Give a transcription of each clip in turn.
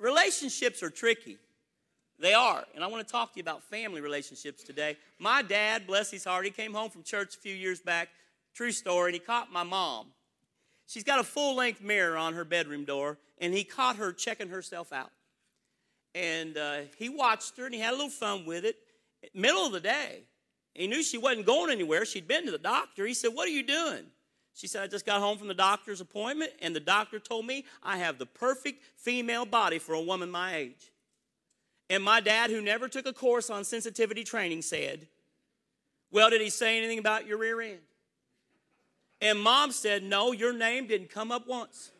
Relationships are tricky. They are. And I want to talk to you about family relationships today. My dad, bless his heart, he came home from church a few years back. True story. And he caught my mom. She's got a full-length mirror on her bedroom door. And he caught her checking herself out. And he watched her and he had a little fun with it. Middle of the day. He knew she wasn't going anywhere. She'd been to the doctor. He said, "What are you doing?" She said, "I just got home from the doctor's appointment, and the doctor told me I have the perfect female body for a woman my age." And my dad, who never took a course on sensitivity training, said, "Well, did he say anything about your rear end?" And Mom said, "No, your name didn't come up once."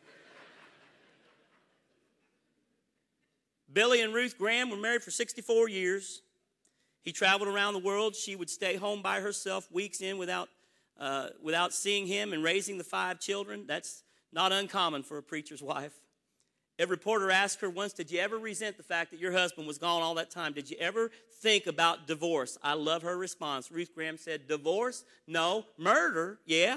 Billy and Ruth Graham were married for 64 years. He traveled around the world. She would stay home by herself weeks in without seeing him and raising the 5 children. That's not uncommon for a preacher's wife. A reporter asked her once, "Did you ever resent the fact that your husband was gone all that time? Did you ever think about divorce?" I love her response. Ruth Graham said, "Divorce? No. Murder? Yeah."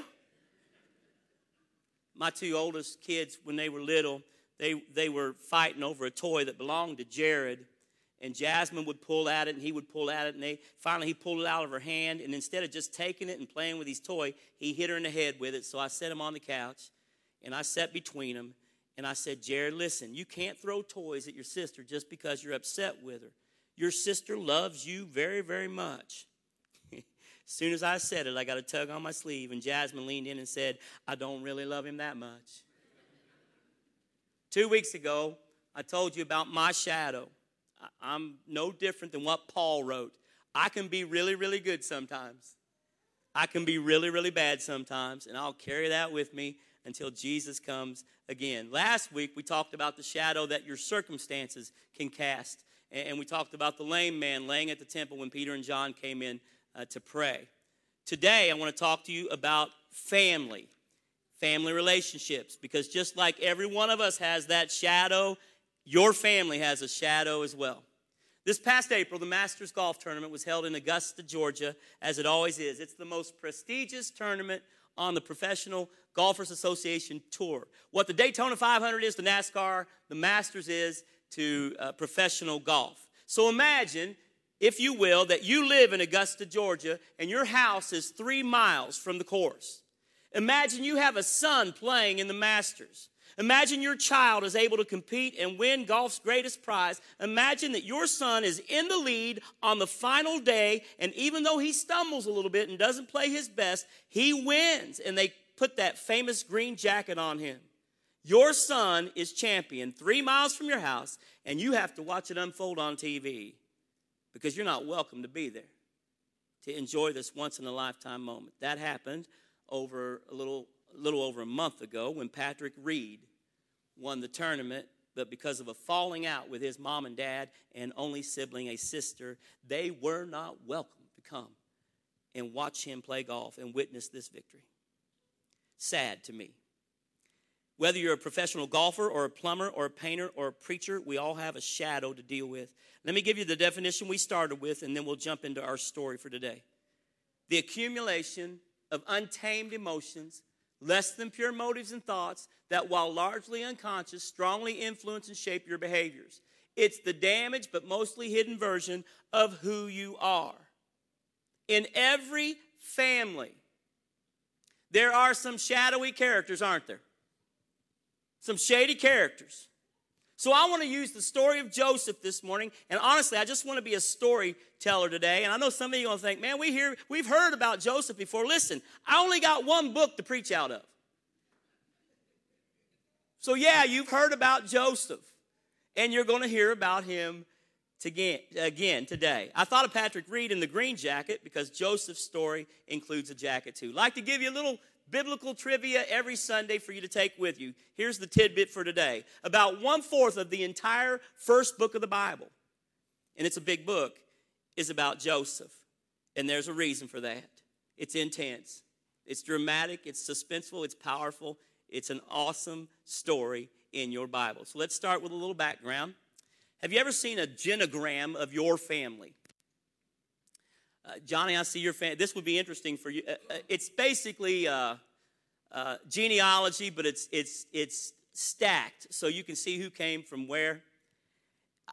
My 2 oldest kids, when they were little, they were fighting over a toy that belonged to Jared. And Jasmine would pull at it, and he would pull at it, and finally he pulled it out of her hand, and instead of just taking it and playing with his toy, he hit her in the head with it. So I set him on the couch, and I sat between them, and I said, "Jared, listen, you can't throw toys at your sister just because you're upset with her. Your sister loves you very, very much." As soon as I said it, I got a tug on my sleeve, and Jasmine leaned in and said, "I don't really love him that much." 2 weeks ago, I told you about my shadow. I'm no different than what Paul wrote. I can be really, really good sometimes. I can be really, really bad sometimes, and I'll carry that with me until Jesus comes again. Last week, we talked about the shadow that your circumstances can cast, and we talked about the lame man laying at the temple when Peter and John came in to pray. Today, I want to talk to you about family relationships, because just like every one of us has that shadow, your family has a shadow as well. This past April, the Masters Golf Tournament was held in Augusta, Georgia, as it always is. It's the most prestigious tournament on the Professional Golfers Association Tour. What the Daytona 500 is to NASCAR, the Masters is to professional golf. So imagine, if you will, that you live in Augusta, Georgia, and your house is 3 miles from the course. Imagine you have a son playing in the Masters. Imagine your child is able to compete and win golf's greatest prize. Imagine that your son is in the lead on the final day, and even though he stumbles a little bit and doesn't play his best, he wins, and they put that famous green jacket on him. Your son is champion 3 miles from your house, and you have to watch it unfold on TV because you're not welcome to be there to enjoy this once-in-a-lifetime moment. That happened over a little over a month ago when Patrick Reed won the tournament, but because of a falling out with his mom and dad and only sibling, a sister, they were not welcome to come and watch him play golf and witness this victory. Sad to me. Whether you're a professional golfer or a plumber or a painter or a preacher, we all have a shadow to deal with. Let me give you the definition we started with, and then we'll jump into our story for today. The accumulation of untamed emotions, less than pure motives and thoughts that, while largely unconscious, strongly influence and shape your behaviors. It's the damaged but mostly hidden version of who you are. In every family, there are some shadowy characters, aren't there? Some shady characters. So I want to use the story of Joseph this morning, and honestly, I just want to be a storyteller today. And I know some of you are going to think, man, we've heard about Joseph before. Listen, I only got one book to preach out of. So yeah, you've heard about Joseph, and you're going to hear about him again today. I thought of Patrick Reed in the green jacket because Joseph's story includes a jacket too. I'd like to give you a little biblical trivia every Sunday for you to take with you. Here's the tidbit for today. About 1/4 of the entire first book of the Bible, and it's a big book, is about Joseph. And there's a reason for that. It's intense. It's dramatic. It's suspenseful. It's powerful. It's an awesome story in your Bible. So let's start with a little background. Have you ever seen a genogram of your family? Johnny, I see your family. This would be interesting for you. It's basically genealogy, but it's stacked, so you can see who came from where.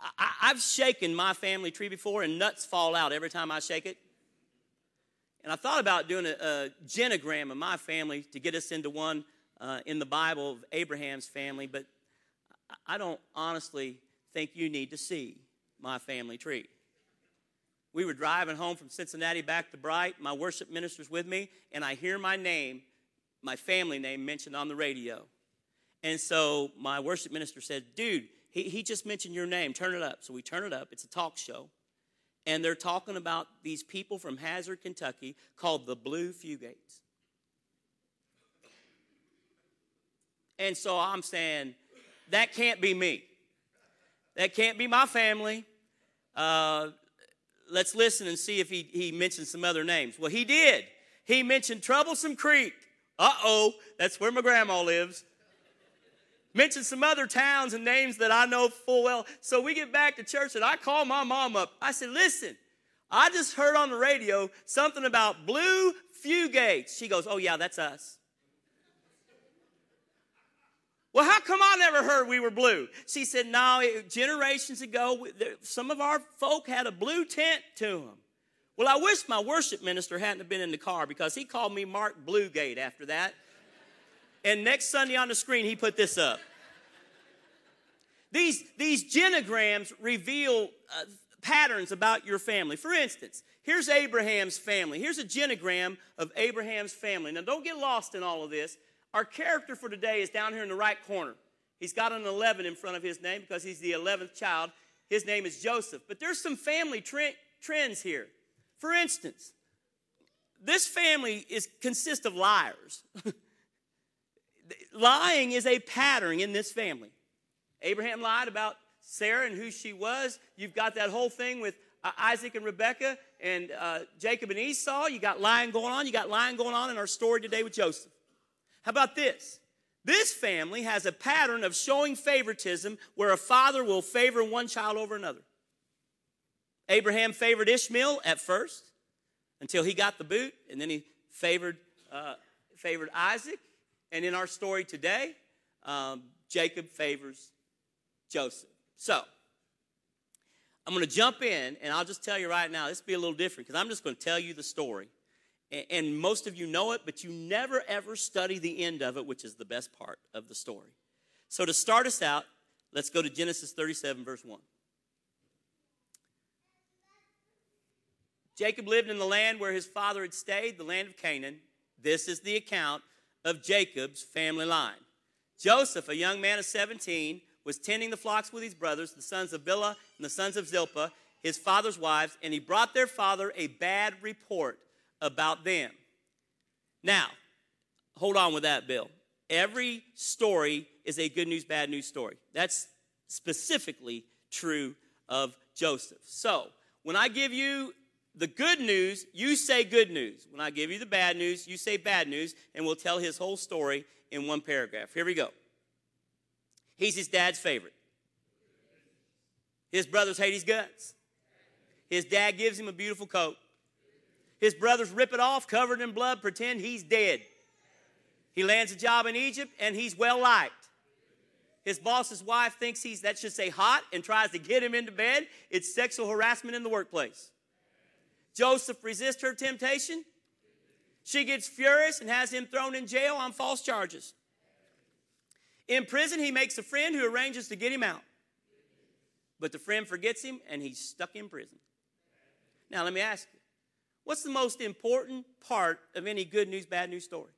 I've shaken my family tree before, and nuts fall out every time I shake it. And I thought about doing a genogram of my family to get us into one in the Bible of Abraham's family, but I don't honestly think you need to see my family tree. We were driving home from Cincinnati back to Bright. My worship minister's with me, and I hear my name, my family name, mentioned on the radio. And so my worship minister said, dude, he just mentioned your name. Turn it up. So we turn it up. It's a talk show. And they're talking about these people from Hazard, Kentucky, called the Blue Fugates. And so I'm saying, that can't be me. That can't be my family. Let's listen and see if he mentioned some other names. Well, he did. He mentioned Troublesome Creek. Uh-oh, that's where my grandma lives. Mentioned some other towns and names that I know full well. So we get back to church, and I call my mom up. I said, listen, I just heard on the radio something about Blue Fugates. She goes, oh, yeah, that's us. Well, how come I never heard we were blue? She said, no, generations ago, some of our folk had a blue tint to them. Well, I wish my worship minister hadn't been in the car, because he called me Mark Bluegate after that. And next Sunday on the screen, he put this up. These genograms reveal patterns about your family. For instance, here's Abraham's family. Here's a genogram of Abraham's family. Now, don't get lost in all of this. Our character for today is down here in the right corner. He's got an 11 in front of his name because he's the 11th child. His name is Joseph. But there's some family trends here. For instance, this family consists of liars. Lying is a pattern in this family. Abraham lied about Sarah and who she was. You've got that whole thing with Isaac and Rebekah and Jacob and Esau. You got lying going on. You got lying going on in our story today with Joseph. How about this? This family has a pattern of showing favoritism where a father will favor one child over another. Abraham favored Ishmael at first until he got the boot, and then he favored Isaac. And in our story today, Jacob favors Joseph. So, I'm going to jump in, and I'll just tell you right now, this will be a little different, because I'm just going to tell you the story. And most of you know it, but you never, ever study the end of it, which is the best part of the story. So to start us out, let's go to Genesis 37, verse 1. Jacob lived in the land where his father had stayed, the land of Canaan. This is the account of Jacob's family line. Joseph, a young man of 17, was tending the flocks with his brothers, the sons of Bilhah and the sons of Zilpah, his father's wives, and he brought their father a bad report about them. Now, hold on with that, Bill. Every story is a good news, bad news story. That's specifically true of Joseph. So, when I give you the good news, you say good news. When I give you the bad news, you say bad news, and we'll tell his whole story in one paragraph. Here we go. He's his dad's favorite. His brothers hate his guts. His dad gives him a beautiful coat. His brothers rip it off, covered in blood, pretend he's dead. He lands a job in Egypt, and he's well-liked. His boss's wife thinks he's, that should say hot, and tries to get him into bed. It's sexual harassment in the workplace. Joseph resists her temptation. She gets furious and has him thrown in jail on false charges. In prison, he makes a friend who arranges to get him out. But the friend forgets him, and he's stuck in prison. Now, let me ask you, what's the most important part of any good news, bad news story?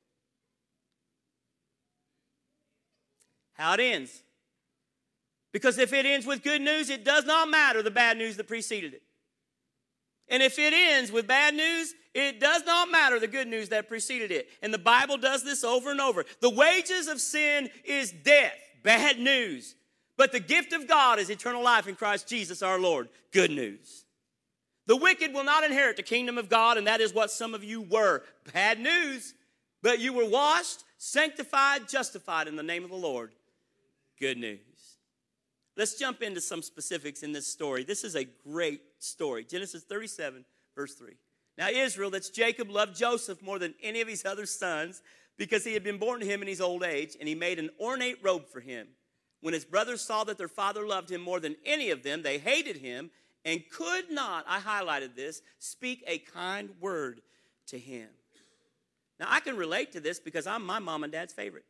How it ends. Because if it ends with good news, it does not matter the bad news that preceded it. And if it ends with bad news, it does not matter the good news that preceded it. And the Bible does this over and over. The wages of sin is death, bad news. But the gift of God is eternal life in Christ Jesus our Lord, good news. The wicked will not inherit the kingdom of God, and that is what some of you were, bad news. But you were washed, sanctified, justified in the name of the Lord, good news. Let's jump into some specifics in this story. This is a great story. Genesis 37, verse 3. Now Israel, that's Jacob, loved Joseph more than any of his other sons because he had been born to him in his old age, and he made an ornate robe for him. When his brothers saw that their father loved him more than any of them, they hated him and could not, I highlighted this, speak a kind word to him. Now, I can relate to this because I'm my mom and dad's favorite.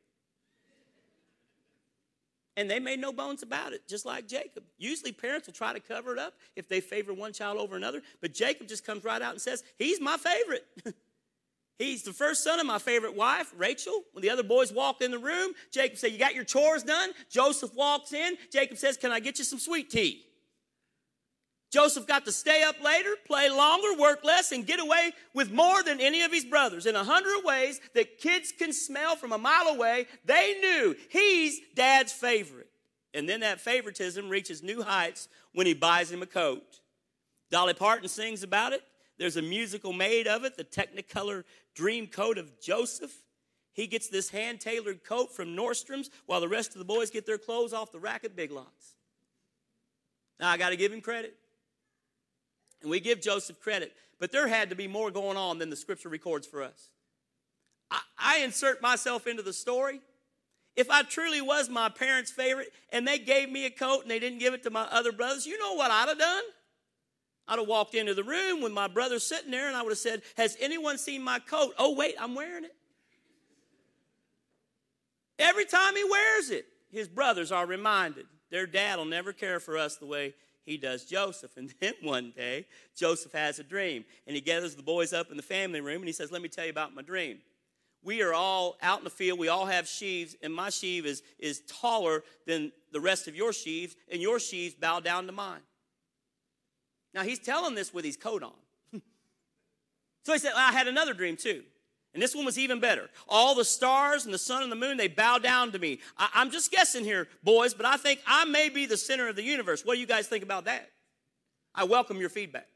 And they made no bones about it, just like Jacob. Usually parents will try to cover it up if they favor one child over another. But Jacob just comes right out and says, he's my favorite. He's the first son of my favorite wife, Rachel. When the other boys walk in the room, Jacob said, you got your chores done? Joseph walks in. Jacob says, can I get you some sweet tea? Joseph got to stay up later, play longer, work less, and get away with more than any of his brothers. In 100 ways that kids can smell from a mile away, they knew he's dad's favorite. And then that favoritism reaches new heights when he buys him a coat. Dolly Parton sings about it. There's a musical made of it, the Technicolor Dream Coat of Joseph. He gets this hand-tailored coat from Nordstrom's while the rest of the boys get their clothes off the rack at Big Lots. Now, I got to give him credit. And we give Joseph credit, but there had to be more going on than the scripture records for us. I insert myself into the story. If I truly was my parents' favorite and they gave me a coat and they didn't give it to my other brothers, you know what I'd have done? I'd have walked into the room with my brother sitting there and I would have said, has anyone seen my coat? Oh, wait, I'm wearing it. Every time he wears it, his brothers are reminded their dad will never care for us the way he does Joseph. And then one day, Joseph has a dream. And he gathers the boys up in the family room and he says, let me tell you about my dream. We are all out in the field. We all have sheaves. And my sheaf is taller than the rest of your sheaves. And your sheaves bow down to mine. Now, he's telling this with his coat on. So he said, I had another dream too. And this one was even better. All the stars and the sun and the moon, they bow down to me. I'm just guessing here, boys, but I think I may be the center of the universe. What do you guys think about that? I welcome your feedback.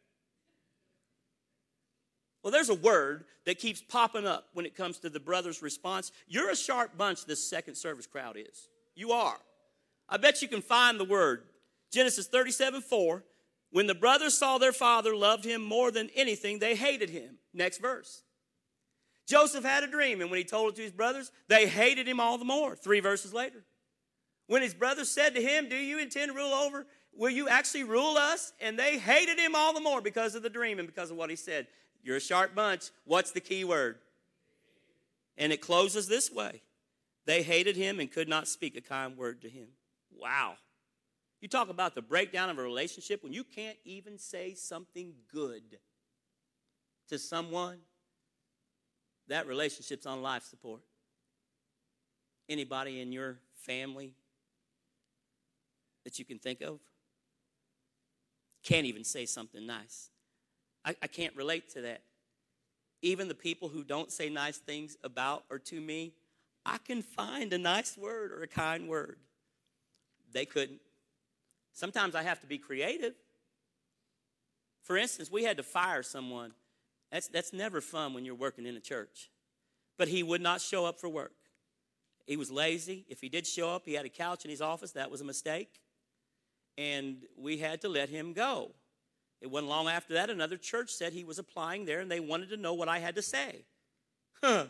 Well, there's a word that keeps popping up when it comes to the brothers' response. You're a sharp bunch, this second service crowd is. You are. I bet you can find the word. Genesis 37:4. When the brothers saw their father loved him more than anything, they hated him. Next verse. Joseph had a dream, and when he told it to his brothers, they hated him all the more. 3 verses later. When his brothers said to him, do you intend to rule over? Will you actually rule us? And they hated him all the more because of the dream and because of what he said. You're a sharp bunch. What's the key word? And it closes this way. They hated him and could not speak a kind word to him. Wow. You talk about the breakdown of a relationship when you can't even say something good to someone. That relationship's on life support. Anybody in your family that you can think of can't even say something nice. I can't relate to that. Even the people who don't say nice things about or to me, I can find a nice word or a kind word. They couldn't. Sometimes I have to be creative. For instance, we had to fire someone. That's never fun when you're working in a church. But he would not show up for work. He was lazy. If he did show up, he had a couch in his office. That was a mistake. And we had to let him go. It wasn't long after that, another church said he was applying there, and they wanted to know what I had to say. Well,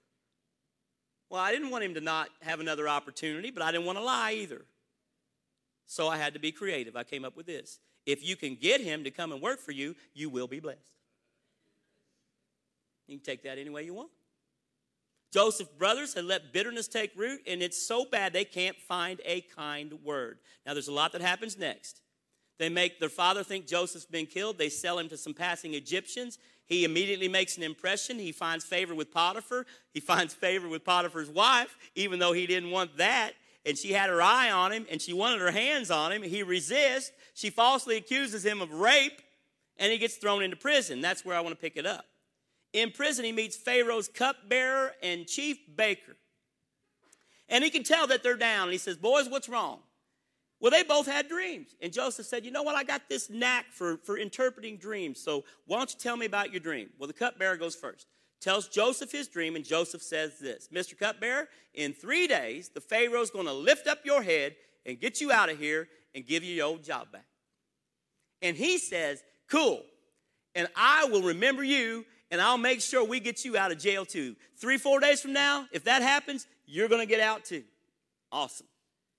I didn't want him to not have another opportunity, but I didn't want to lie either. So I had to be creative. I came up with this. If you can get him to come and work for you, you will be blessed. You can take that any way you want. Joseph's brothers had let bitterness take root, and it's so bad they can't find a kind word. Now, there's a lot that happens next. They make their father think Joseph's been killed. They sell him to some passing Egyptians. He immediately makes an impression. He finds favor with Potiphar. He finds favor with Potiphar's wife, even though he didn't want that. And she had her eye on him, and she wanted her hands on him. He resists. She falsely accuses him of rape, and he gets thrown into prison. That's where I want to pick it up. In prison, he meets Pharaoh's cupbearer and chief baker. And he can tell that they're down. And he says, boys, what's wrong? Well, they both had dreams. And Joseph said, you know what? I got this knack for interpreting dreams. So why don't you tell me about your dream? Well, the cupbearer goes first. Tells Joseph his dream, and Joseph says this. Mr. Cupbearer, in 3 days, the Pharaoh's going to lift up your head and get you out of here and give you your old job back. And he says, cool. And I will remember you, and I'll make sure we get you out of jail too. 3-4 days from now, if that happens, you're going to get out too. Awesome.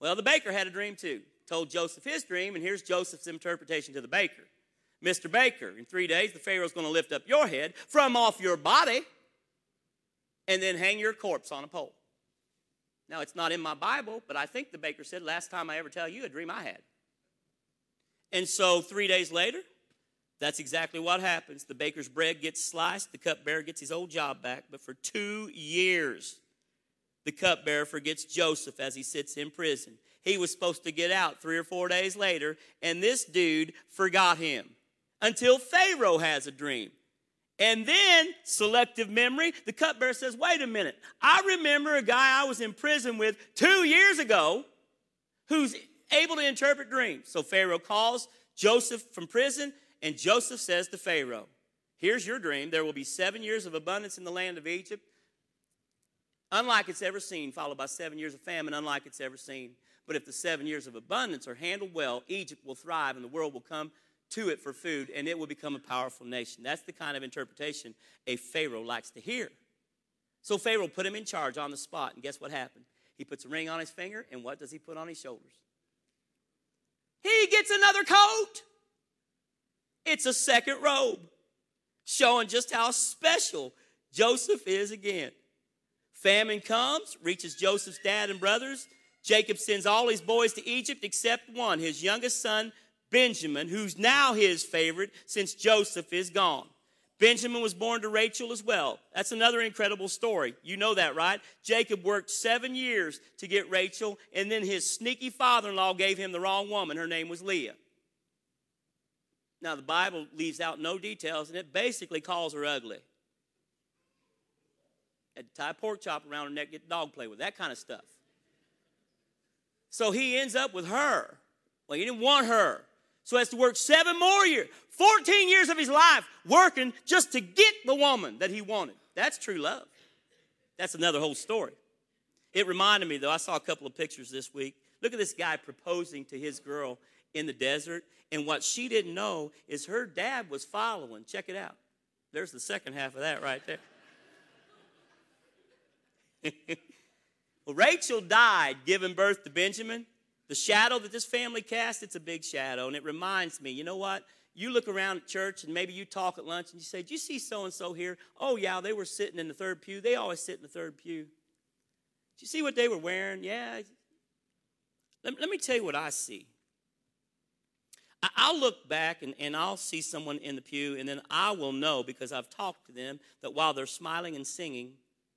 Well, the baker had a dream too. Told Joseph his dream, and here's Joseph's interpretation to the baker. Mr. Baker, in 3 days, the Pharaoh's going to lift up your head from off your body and then hang your corpse on a pole. Now, it's not in my Bible, but I think the baker said, last time I ever tell you a dream I had. And so 3 days later, that's exactly what happens. The baker's bread gets sliced. The cupbearer gets his old job back. But for 2 years, the cupbearer forgets Joseph as he sits in prison. He was supposed to get out 3 or 4 days later, and this dude forgot him until Pharaoh has a dream. And then, selective memory, the cupbearer says, wait a minute. I remember a guy I was in prison with 2 years ago who's able to interpret dreams. So Pharaoh calls Joseph from prison, and Joseph says to Pharaoh, here's your dream. There will be 7 years of abundance in the land of Egypt, unlike it's ever seen, followed by 7 years of famine, unlike it's ever seen. But if the 7 years of abundance are handled well, Egypt will thrive and the world will come to it for food, and it will become a powerful nation. That's the kind of interpretation a Pharaoh likes to hear. So Pharaoh put him in charge on the spot, and guess what happened? He puts a ring on his finger, and what does he put on his shoulders? He gets another coat. It's a second robe, showing just how special Joseph is again. Famine comes, reaches Joseph's dad and brothers. Jacob sends all his boys to Egypt except one, his youngest son, Benjamin, who's now his favorite since Joseph is gone. Benjamin was born to Rachel as well. That's another incredible story. You know that, right? Jacob worked 7 years to get Rachel, and then his sneaky father-in-law gave him the wrong woman. Her name was Leah. Now, the Bible leaves out no details, and it basically calls her ugly. Had to tie a pork chop around her neck, get dog play with, that kind of stuff. So he ends up with her. Well, he didn't want her. So he has to work 7 more years, 14 years of his life working just to get the woman that he wanted. That's true love. That's another whole story. It reminded me, though, I saw a couple of pictures this week. Look at this guy proposing to his girl in the desert. And what she didn't know is her dad was following. Check it out. There's the second half of that right there. Well, Rachel died giving birth to Benjamin. The shadow that this family cast, it's a big shadow. And it reminds me, you know what? You look around at church and maybe you talk at lunch and you say, did you see so-and-so here? Oh, yeah, they were sitting in the third pew. They always sit in the third pew. Did you see what they were wearing? Yeah. Let me tell you what I see. I'll look back and I'll see someone in the pew, and then I will know, because I've talked to them, that while they're smiling and singing,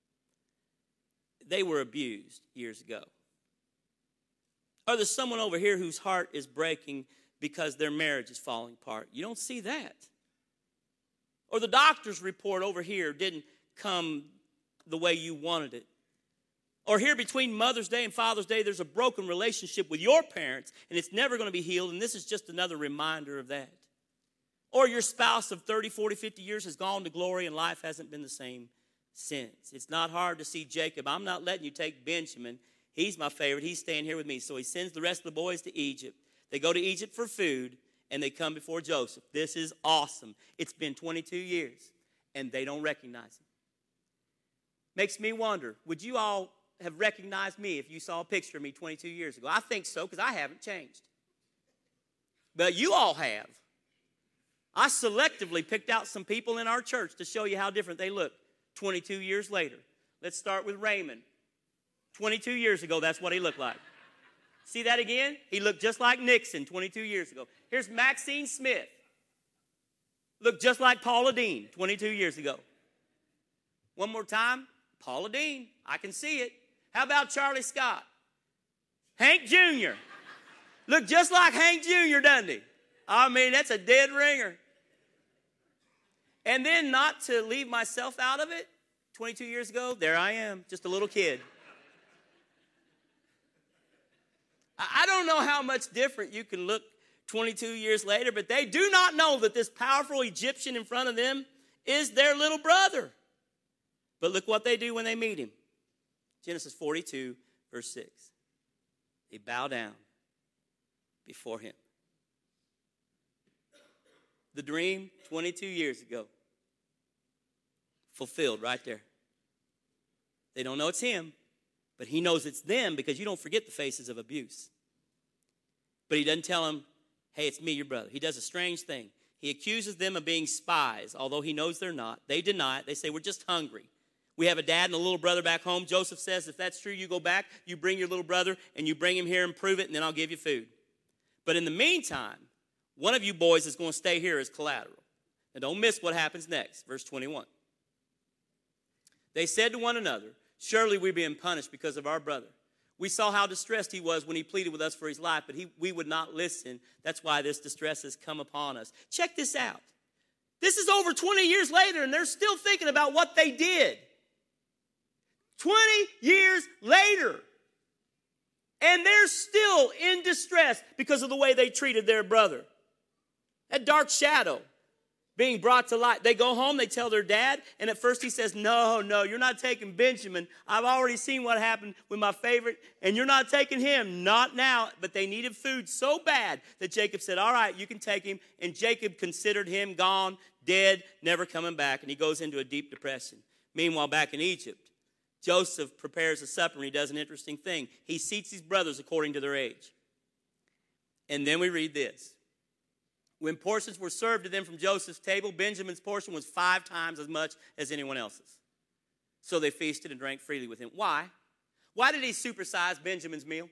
they were abused years ago. Or there's someone over here whose heart is breaking because their marriage is falling apart. You don't see that. Or the doctor's report over here didn't come the way you wanted it. Or here between Mother's Day and Father's Day, there's a broken relationship with your parents, and it's never going to be healed, and this is just another reminder of that. Or your spouse of 30, 40, 50 years has gone to glory, and life hasn't been the same since. It's not hard to see Jacob. I'm not letting you take Benjamin. He's my favorite. He's staying here with me. So he sends the rest of the boys to Egypt. They go to Egypt for food, and they come before Joseph. This is awesome. It's been 22 years, and they don't recognize him. Makes me wonder, would you all have recognized me if you saw a picture of me 22 years ago? I think so, because I haven't changed. But you all have. I selectively picked out some people in our church to show you how different they look 22 years later. Let's start with Raymond. 22 years ago, that's what he looked like. See that again? He looked just like Nixon 22 years ago. Here's Maxine Smith. Looked just like Paula Dean 22 years ago. One more time. Paula Dean. I can see it. How about Charlie Scott? Hank Jr. Looked just like Hank Jr., doesn't he? I mean, that's a dead ringer. And then, not to leave myself out of it, 22 years ago, there I am, just a little kid. I don't know how much different you can look 22 years later, but they do not know that this powerful Egyptian in front of them is their little brother. But look what they do when they meet him. Genesis 42, verse 6. They bow down before him. The dream 22 years ago, fulfilled right there. They don't know it's him, But he knows it's them because you don't forget the faces of abuse. But he doesn't tell them, hey, it's me, your brother. He does a strange thing. He accuses them of being spies, although he knows they're not. They deny it. They say, we're just hungry. We have a dad and a little brother back home. Joseph says, if that's true, you go back, you bring your little brother, and you bring him here and prove it, and then I'll give you food. But in the meantime, one of you boys is going to stay here as collateral. And don't miss what happens next. Verse 21. They said to one another, surely we're being punished because of our brother. We saw how distressed he was when he pleaded with us for his life, but we would not listen. That's why this distress has come upon us. Check this out. This is over 20 years later, and they're still thinking about what they did. 20 years later. And they're still in distress because of the way they treated their brother. That dark shadow being brought to light. They go home, they tell their dad, and at first he says, no, you're not taking Benjamin. I've already seen what happened with my favorite, and you're not taking him. Not now. But they needed food so bad that Jacob said, all right, you can take him. And Jacob considered him gone, dead, never coming back, and he goes into a deep depression. Meanwhile, back in Egypt, Joseph prepares a supper, and he does an interesting thing. He seats his brothers according to their age. And then we read this. When portions were served to them from Joseph's table, Benjamin's portion was 5 times as much as anyone else's. So they feasted and drank freely with him. Why? Why did he supersize Benjamin's meal?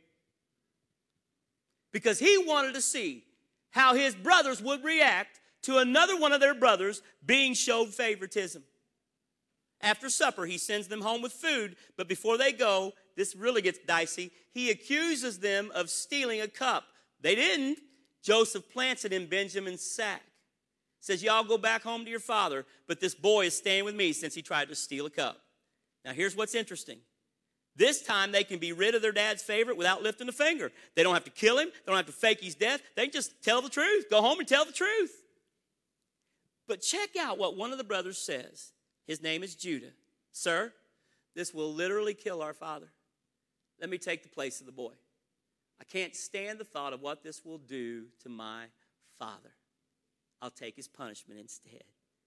Because he wanted to see how his brothers would react to another one of their brothers being showed favoritism. After supper, he sends them home with food, but before they go, this really gets dicey. He accuses them of stealing a cup. They didn't. Joseph plants it in Benjamin's sack. Says, y'all go back home to your father, but this boy is staying with me since he tried to steal a cup. Now, here's what's interesting. This time, they can be rid of their dad's favorite without lifting a finger. They don't have to kill him. They don't have to fake his death. They can just tell the truth. Go home and tell the truth. But check out what one of the brothers says. His name is Judah. Sir, this will literally kill our father. Let me take the place of the boy. I can't stand the thought of what this will do to my father. I'll take his punishment instead.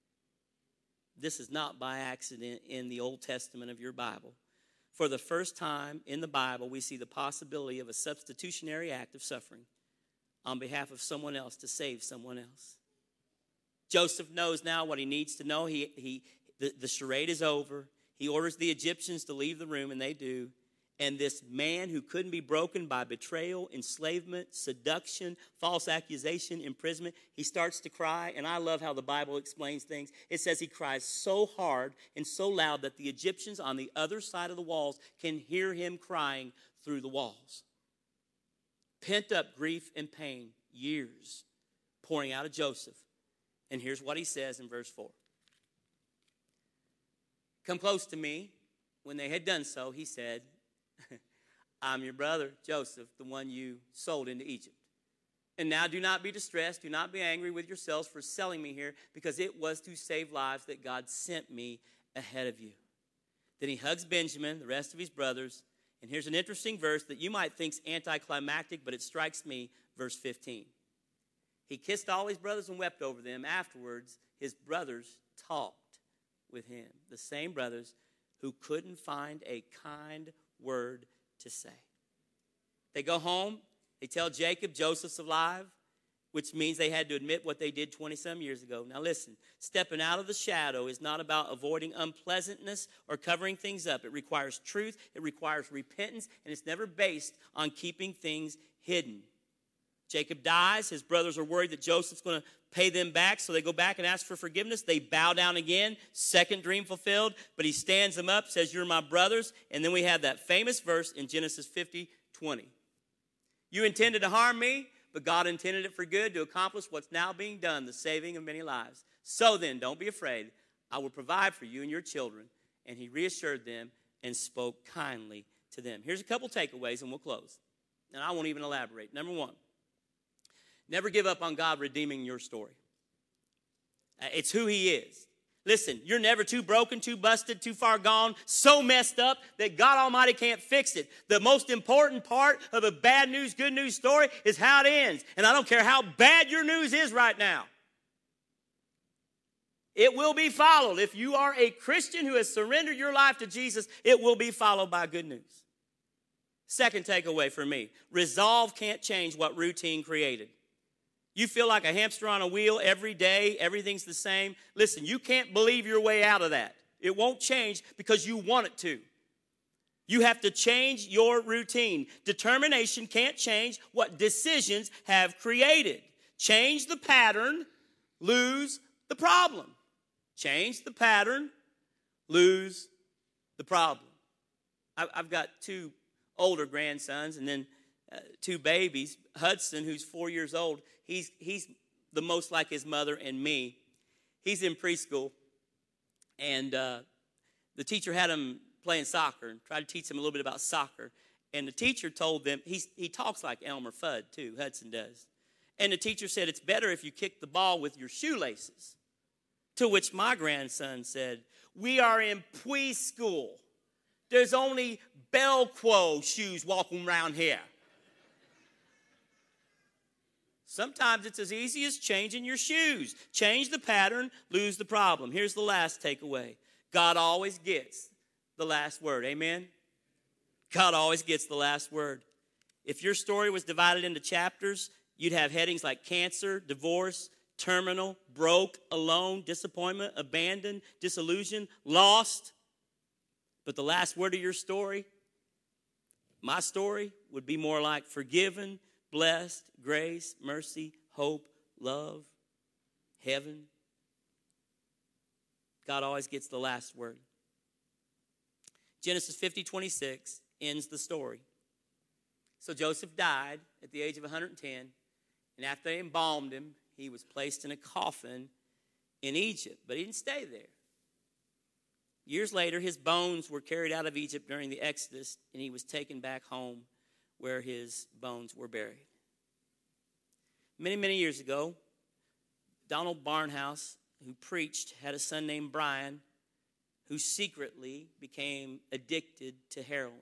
This is not by accident in the Old Testament of your Bible. For the first time in the Bible, we see the possibility of a substitutionary act of suffering on behalf of someone else to save someone else. Joseph knows now what he needs to know. The charade is over. He orders the Egyptians to leave the room, and they do. And this man who couldn't be broken by betrayal, enslavement, seduction, false accusation, imprisonment, he starts to cry. And I love how the Bible explains things. It says he cries so hard and so loud that the Egyptians on the other side of the walls can hear him crying through the walls. Pent up grief and pain, years pouring out of Joseph. And here's what he says in verse 4. Come close to me. When they had done so, he said, I'm your brother, Joseph, the one you sold into Egypt. And now do not be distressed. Do not be angry with yourselves for selling me here, because it was to save lives that God sent me ahead of you. Then he hugs Benjamin, the rest of his brothers. And here's an interesting verse that you might think's anticlimactic, but it strikes me, verse 15. He kissed all his brothers and wept over them. Afterwards, his brothers talked with him, the same brothers who couldn't find a kind word to say. They go home. They tell Jacob Joseph's alive, which means they had to admit what they did 20-some years ago. Now listen, stepping out of the shadow is not about avoiding unpleasantness or covering things up. It requires truth. It requires repentance, and it's never based on keeping things hidden. Jacob dies. His brothers are worried that Joseph's going to pay them back, so they go back and ask for forgiveness. They bow down again. Second dream fulfilled, but he stands them up, says, you're my brothers. And then we have that famous verse in Genesis 50:20. You intended to harm me, but God intended it for good to accomplish what's now being done, the saving of many lives. So then, don't be afraid. I will provide for you and your children. And he reassured them and spoke kindly to them. Here's a couple takeaways, and we'll close. And I won't even elaborate. Number one, never give up on God redeeming your story. It's who he is. Listen, you're never too broken, too busted, too far gone, so messed up that God Almighty can't fix it. The most important part of a bad news, good news story is how it ends. And I don't care how bad your news is right now. It will be followed. If you are a Christian who has surrendered your life to Jesus, it will be followed by good news. Second takeaway for me, resolve can't change what routine created. You feel like a hamster on a wheel every day, everything's the same. Listen, you can't believe your way out of that. It won't change because you want it to. You have to change your routine. Determination can't change what decisions have created. Change the pattern, lose the problem. Change the pattern, lose the problem. I've got two older grandsons and then two babies. Hudson, who's 4 years old, he's the most like his mother and me. He's in preschool, and the teacher had him playing soccer and tried to teach him a little bit about soccer. And the teacher told them, he talks like Elmer Fudd too, Hudson does. And the teacher said, it's better if you kick the ball with your shoelaces. To which my grandson said, we are in preschool. There's only Velcro shoes walking around here. Sometimes it's as easy as changing your shoes. Change the pattern, lose the problem. Here's the last takeaway. God always gets the last word. Amen? God always gets the last word. If your story was divided into chapters, you'd have headings like cancer, divorce, terminal, broke, alone, disappointment, abandoned, disillusioned, lost. But the last word of your story, my story, would be more like forgiven, blessed, grace, mercy, hope, love, heaven. God always gets the last word. Genesis 50:26 ends the story. So Joseph died at the age of 110, and after they embalmed him, he was placed in a coffin in Egypt, but he didn't stay there. Years later, his bones were carried out of Egypt during the Exodus, and he was taken back home where his bones were buried. Many, many years ago, Donald Barnhouse, who preached, had a son named Brian, who secretly became addicted to heroin.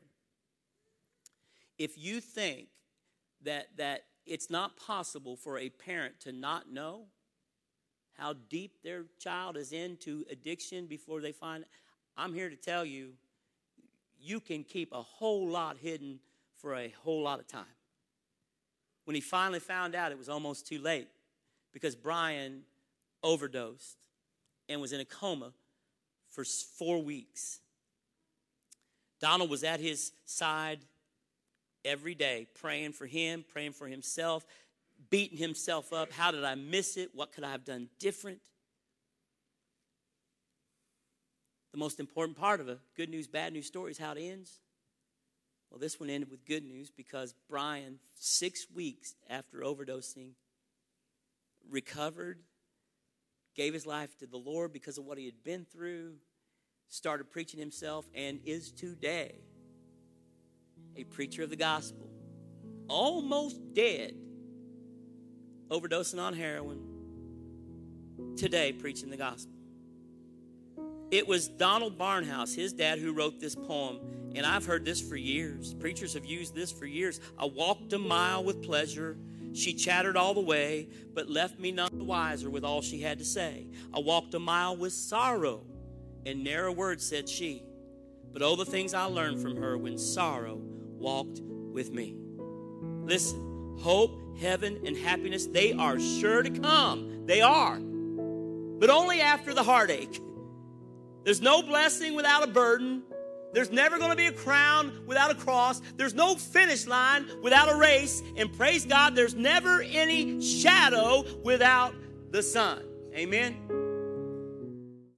If you think that it's not possible for a parent to not know how deep their child is into addiction before they find it, I'm here to tell you, you can keep a whole lot hidden for a whole lot of time. When he finally found out, it was almost too late because Brian overdosed and was in a coma for 4 weeks. Donald was at his side every day, praying for him, praying for himself, beating himself up. How did I miss it? What could I have done different? The most important part of a good news, bad news story is how it ends. Well, this one ended with good news because Brian, 6 weeks after overdosing, recovered, gave his life to the Lord because of what he had been through, started preaching himself, and is today a preacher of the gospel. Almost dead, overdosing on heroin, today preaching the gospel. It was Donald Barnhouse, his dad, who wrote this poem, and I've heard this for years. Preachers have used this for years. I walked a mile with pleasure. She chattered all the way, but left me none the wiser with all she had to say. I walked a mile with sorrow, and ne'er a word said she. But oh, the things I learned from her when sorrow walked with me. Listen, hope, heaven, and happiness, they are sure to come. They are. But only after the heartache. There's no blessing without a burden. There's never going to be a crown without a cross. There's no finish line without a race. And praise God, there's never any shadow without the sun. Amen.